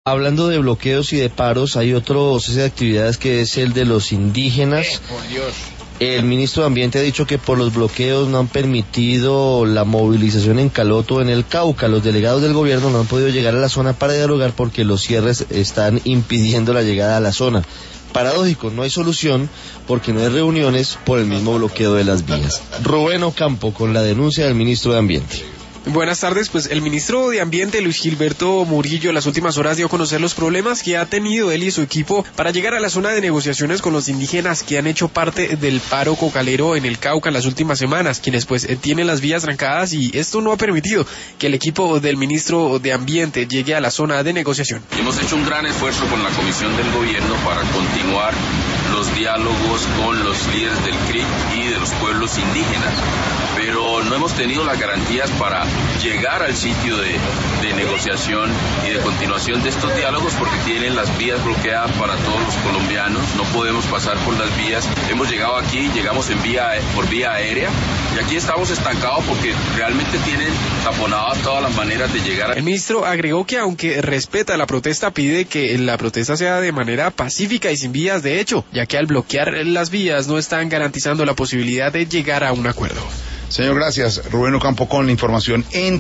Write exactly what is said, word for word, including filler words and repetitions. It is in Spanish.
Hablando de bloqueos y de paros, hay otro cese de actividades que es el de los indígenas. Eh, por Dios. El ministro de Ambiente ha dicho que por los bloqueos no han permitido la movilización en Caloto, en el Cauca. Los delegados del gobierno no han podido llegar a la zona para dialogar porque los cierres están impidiendo la llegada a la zona. Paradójico, no hay solución porque no hay reuniones por el mismo bloqueo de las vías. Rubén Ocampo con la denuncia del ministro de Ambiente. Buenas tardes, pues el ministro de Ambiente, Luis Gilberto Murillo, en las últimas horas dio a conocer los problemas que ha tenido él y su equipo para llegar a la zona de negociaciones con los indígenas que han hecho parte del paro cocalero en el Cauca en las últimas semanas, quienes pues tienen las vías trancadas, y esto no ha permitido que el equipo del ministro de Ambiente llegue a la zona de negociación. Hemos hecho un gran esfuerzo con la Comisión del Gobierno para continuar los diálogos con los líderes del C R I y de los pueblos indígenas, pero no hemos tenido las garantías para llegar al sitio de, de negociación y de continuación de estos diálogos porque tienen las vías bloqueadas para todos los colombianos, no podemos pasar por las vías. Hemos llegado aquí, llegamos en vía, por vía aérea, y aquí estamos estancados porque realmente tienen taponadas todas las maneras de llegar. El ministro agregó que aunque respeta la protesta, pide que la protesta sea de manera pacífica y sin vías de hecho, ya que al bloquear las vías no están garantizando la posibilidad de llegar a un acuerdo. Señor, gracias. Rubén Ocampo con la información en